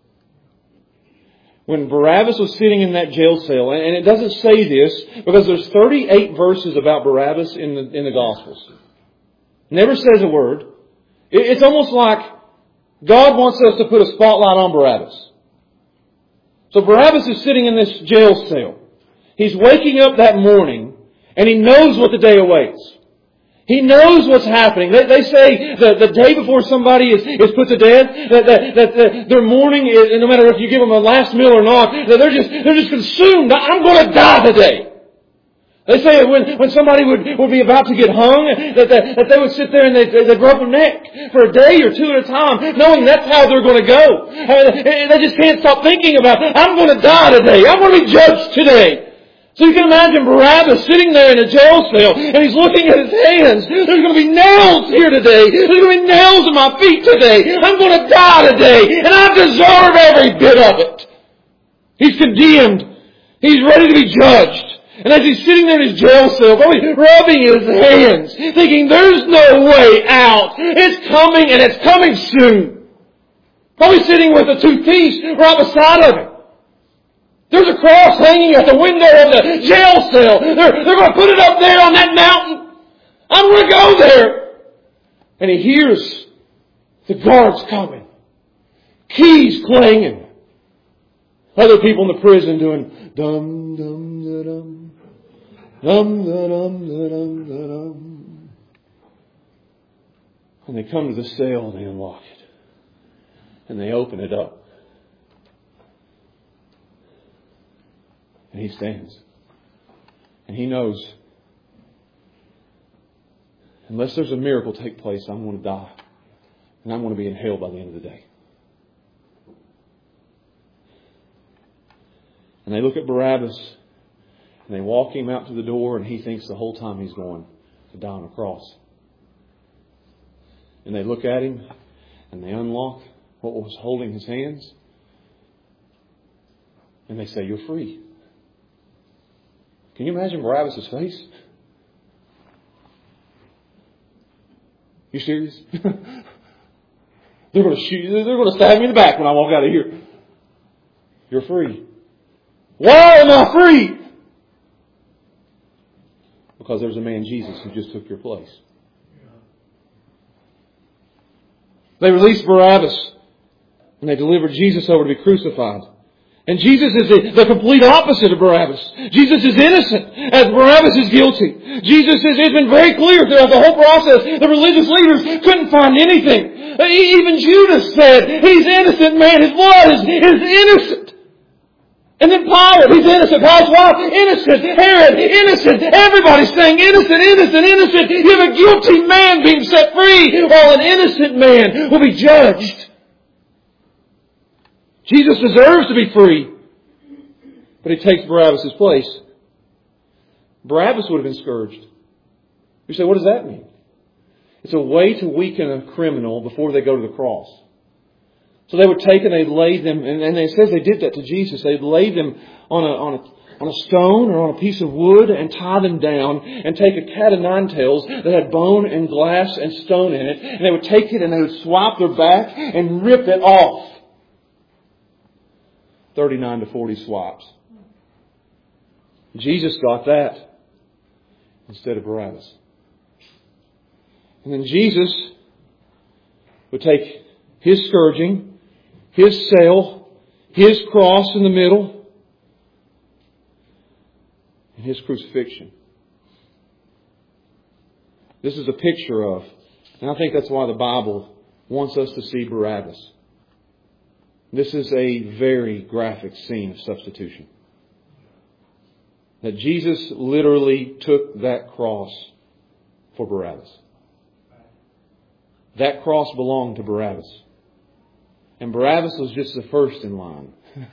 When Barabbas was sitting in that jail cell, and it doesn't say this because there's thirty-eight verses about Barabbas in the, in the Gospels. Never says a word. It's almost like God wants us to put a spotlight on Barabbas. So Barabbas is sitting in this jail cell. He's waking up that morning and he knows what the day awaits. He knows what's happening. They, they say that the day before somebody is, is put to death, that, that, that, that their mourning, is, no matter if you give them a last meal or not, that they're just, they're just consumed. I'm going to die today. They say that when, when somebody would, would be about to get hung, that, that, that they would sit there and they'd, they'd rub their neck for a day or two at a time, knowing that's how they're going to go. I mean, they just can't stop thinking about, I'm going to die today. I'm going to be judged today. So you can imagine Barabbas sitting there in a jail cell and he's looking at his hands. There's going to be nails here today. There's going to be nails in my feet today. I'm going to die today and I deserve every bit of it. He's condemned. He's ready to be judged. And as he's sitting there in his jail cell, probably rubbing his hands, thinking there's no way out. It's coming and it's coming soon. Probably sitting with the two thieves right beside of him. There's a cross hanging at the window of the jail cell. They're, they're going to put it up there on that mountain. I'm going to go there. And he hears the guards coming. Keys clanging. Other people in the prison doing dum dum da dum. Dum da dum da dum da dum. And they come to the cell and they unlock it. And they open it up. And he stands. And he knows, unless there's a miracle take place, I'm going to die. And I'm going to be in hell by the end of the day. And they look at Barabbas and they walk him out to the door and he thinks the whole time he's going to die on a cross. And they look at him and they unlock what was holding his hands. And they say, you're free. Can you imagine Barabbas' face? You serious? They're going to shoot. They're going to stab me in the back when I walk out of here. You're free. Why am I free? Because there's a man, Jesus, who just took your place. They released Barabbas and they delivered Jesus over to be crucified. And Jesus is the, the complete opposite of Barabbas. Jesus is innocent as Barabbas is guilty. Jesus has been very clear throughout the whole process. The religious leaders couldn't find anything. Even Judas said, he's innocent, man. His blood is, is innocent. And then Pilate, he's innocent. Pilate's wife, innocent. Herod, innocent. Everybody's saying innocent, innocent, innocent. You have a guilty man being set free while an innocent man will be judged. Jesus deserves to be free. But he takes Barabbas' place. Barabbas would have been scourged. You say, what does that mean? It's a way to weaken a criminal before they go to the cross. So they would take and they'd lay them, and, and it says they did that to Jesus. They'd lay them on a, on a, on a stone or on a piece of wood and tie them down and take a cat of nine tails that had bone and glass and stone in it. And they would take it and they would swipe their back and rip it off. thirty-nine to forty swipes. Jesus got that instead of Barabbas. And then Jesus would take His scourging, His cell, His cross in the middle, and His crucifixion. This is a picture of, and I think that's why the Bible wants us to see Barabbas. This is a very graphic scene of substitution. That Jesus literally took that cross for Barabbas. That cross belonged to Barabbas. And Barabbas was just the first in line.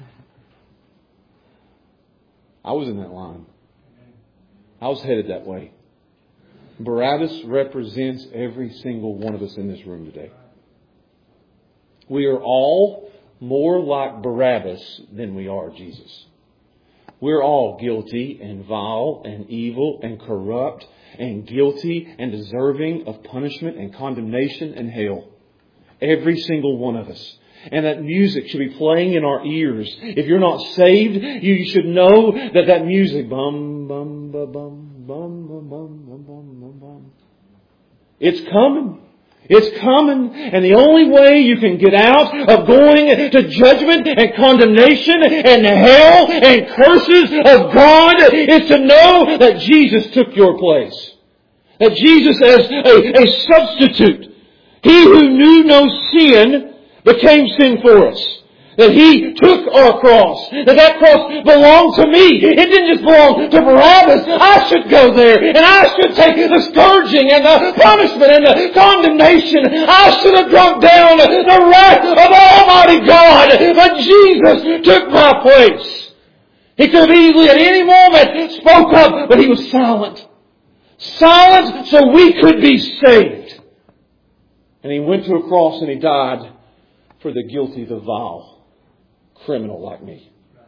I was in that line. I was headed that way. Barabbas represents every single one of us in this room today. We are all more like Barabbas than we are Jesus. We're all guilty and vile and evil and corrupt and guilty and deserving of punishment and condemnation and hell. Every single one of us. And that music should be playing in our ears. If you're not saved, you should know that that music, bum, bum, bum, bum, bum, bum, bum, bum, bum, bum. It's coming. It's coming. And the only way you can get out of going to judgment and condemnation and hell and curses of God is to know that Jesus took your place. That Jesus as a, a substitute. He who knew no sin became sin for us. That He took our cross. That that cross belonged to me. It didn't just belong to Barabbas. I should go there. And I should take the scourging and the punishment and the condemnation. I should have drunk down the wrath of Almighty God. But Jesus took my place. He could have easily at any moment spoke up, but He was silent. Silent so we could be saved. And He went to a cross and He died for the guilty, the vile criminal like me.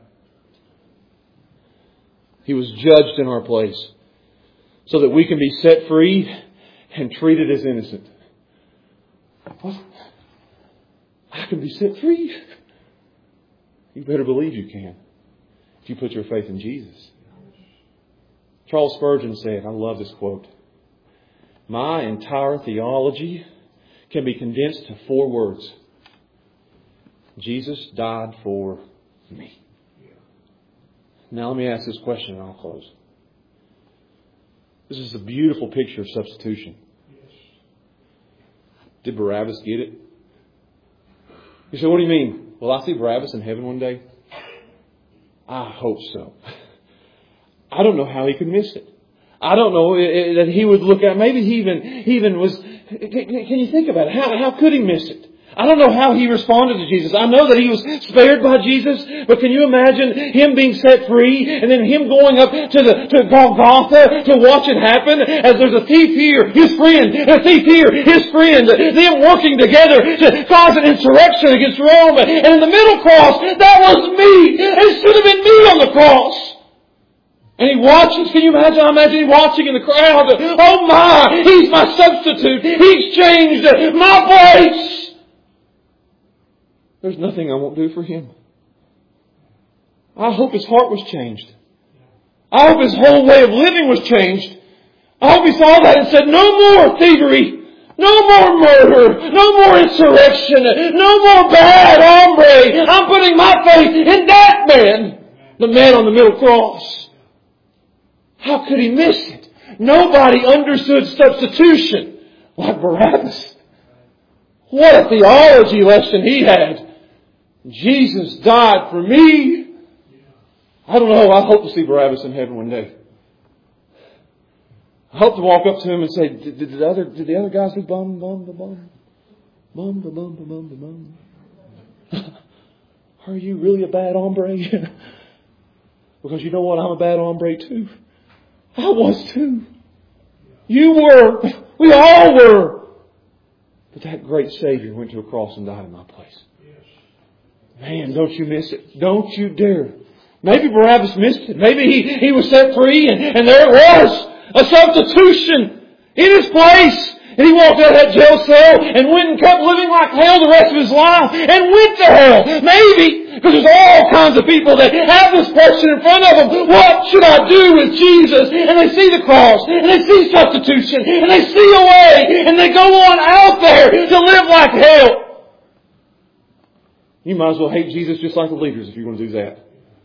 He was judged in our place so that we can be set free and treated as innocent. What? I can be set free? You better believe you can if you put your faith in Jesus. Charles Spurgeon said, I love this quote, my entire theology can be condensed to four words. Jesus died for me. Now let me ask this question and I'll close. This is a beautiful picture of substitution. Did Barabbas get it? You say, what do you mean? Will I see Barabbas in heaven one day? I hope so. I don't know how he could miss it. I don't know that he would look at, maybe he even, he even was, can you think about it? How, how could he miss it? I don't know how he responded to Jesus. I know that he was spared by Jesus, but can you imagine him being set free and then him going up to the to Golgotha to watch it happen as there's a thief here, his friend, and a thief here, his friend, them working together to cause an insurrection against Rome. And in the middle cross, that was me. It should have been me on the cross. And he watches, can you imagine? I imagine him watching in the crowd. Oh my, he's my substitute. He's changed my place. There's nothing I won't do for Him. I hope his heart was changed. I hope his whole way of living was changed. I hope he saw that and said, no more thievery. No more murder. No more insurrection. No more bad hombre. I'm putting my faith in that man. The man on the middle cross. How could he miss it? Nobody understood substitution like Barabbas. What a theology lesson he had. Jesus died for me. I don't know. I hope to see Barabbas in heaven one day. I hope to walk up to him and say, did, did, the, other, did the other guys do bum, bum, bum, bum? Bum, bum, bum, bum, bum, bum. Are you really a bad hombre? Because you know what? I'm a bad hombre too. I was too. You were. We all were. But that great Savior went to a cross and died in my place. Man, don't you miss it. Don't you dare. Maybe Barabbas missed it. Maybe he, he was set free and, and there it was. A substitution in his place. And he walked out of that jail cell and went and kept living like hell the rest of his life. And went to hell. Maybe. Because there's all kinds of people that have this question in front of them. What should I do with Jesus? And they see the cross. And they see substitution. And they see a way. And they go on out there to live like hell. You might as well hate Jesus just like the leaders if you're going to do that.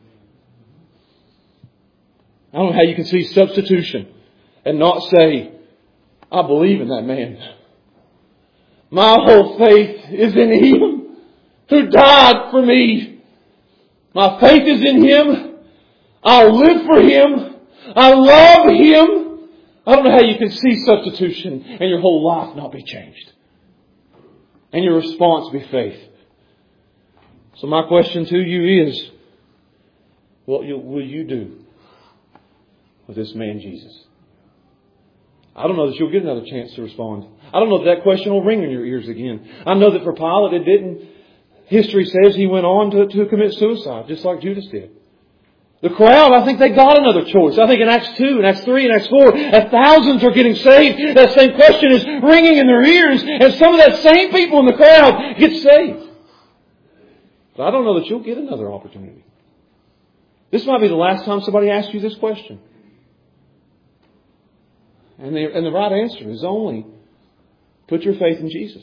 I don't know how you can see substitution and not say, I believe in that man. My whole faith is in Him who died for me. My faith is in Him. I live for Him. I love Him. I don't know how you can see substitution and your whole life not be changed. And your response be faith. So my question to you is, what will you do with this man Jesus? I don't know that you'll get another chance to respond. I don't know that that question will ring in your ears again. I know that for Pilate it didn't. History says he went on to, to commit suicide, just like Judas did. The crowd, I think they got another choice. I think in Acts two, in Acts three, in Acts four, as thousands are getting saved, that same question is ringing in their ears, and some of that same people in the crowd get saved. But I don't know that you'll get another opportunity. This might be the last time somebody asks you this question. And the, and the right answer is only put your faith in Jesus.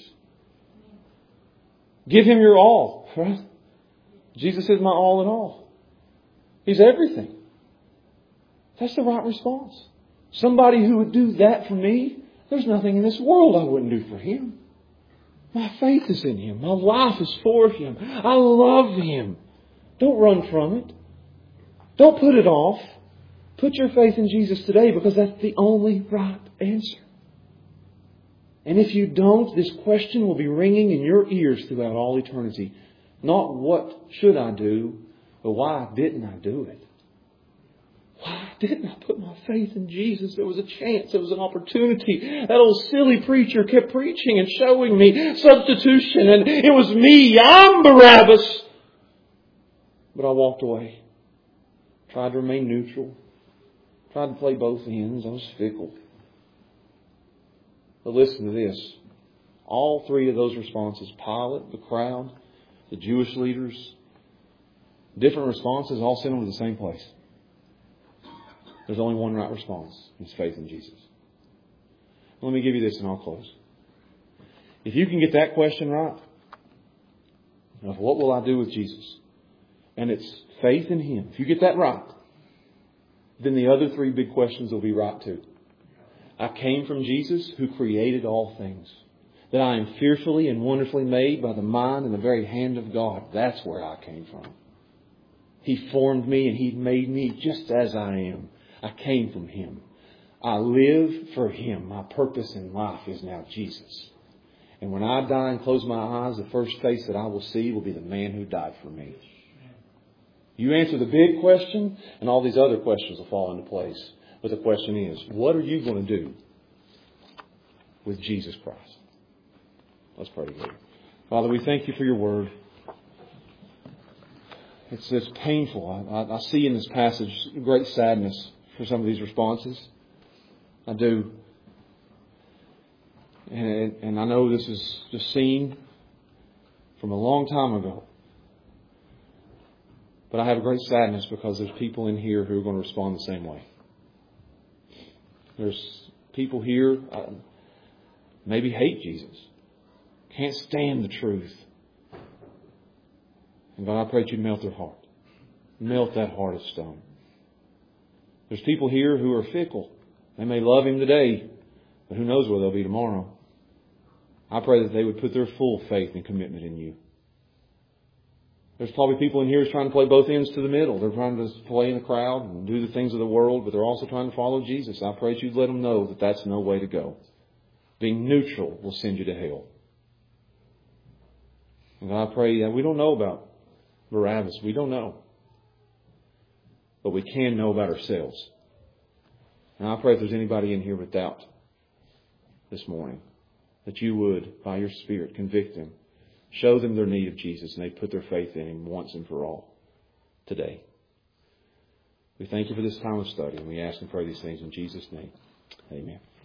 Give Him your all. Right? Jesus is my all in all. He's everything. That's the right response. Somebody who would do that for me, there's nothing in this world I wouldn't do for Him. My faith is in Him. My life is for Him. I love Him. Don't run from it. Don't put it off. Put your faith in Jesus today because that's the only right answer. And if you don't, this question will be ringing in your ears throughout all eternity. Not what should I do, but why didn't I do it? Why didn't I put my faith in Jesus? There was a chance. There was an opportunity. That old silly preacher kept preaching and showing me substitution. And it was me. I'm Barabbas. But I walked away. Tried to remain neutral. Tried to play both ends. I was fickle. But listen to this. All three of those responses, Pilate, the crowd, the Jewish leaders, different responses, all sent them to the same place. There's only one right response. It's faith in Jesus. Let me give you this and I'll close. If you can get that question right, of what will I do with Jesus? And it's faith in Him. If you get that right, then the other three big questions will be right too. I came from Jesus who created all things. That I am fearfully and wonderfully made by the mind and the very hand of God. That's where I came from. He formed me and He made me just as I am. I came from Him. I live for Him. My purpose in life is now Jesus. And when I die and close my eyes, the first face that I will see will be the man who died for me. You answer the big question, and all these other questions will fall into place. But the question is, what are you going to do with Jesus Christ? Let's pray together. Father, we thank You for Your word. It's, it's painful. I, I, I see in this passage great sadness for some of these responses. I do. And, and I know this is just seen from a long time ago. But I have a great sadness because there's people in here who are going to respond the same way. There's people here uh, maybe hate Jesus. Can't stand the truth. And God, I pray that you'd melt their heart. Melt that heart of stone. There's people here who are fickle. They may love Him today, but who knows where they'll be tomorrow. I pray that they would put their full faith and commitment in you. There's probably people in here who's trying to play both ends to the middle. They're trying to play in the crowd and do the things of the world, but they're also trying to follow Jesus. I pray that you'd let them know that that's no way to go. Being neutral will send you to hell. And God, I pray that we don't know about Barabbas. We don't know. But we can know about ourselves. And I pray if there's anybody in here with doubt this morning, that you would, by your Spirit, convict them. Show them their need of Jesus, and they put their faith in Him once and for all today. We thank you for this time of study, and we ask and pray these things in Jesus' name. Amen.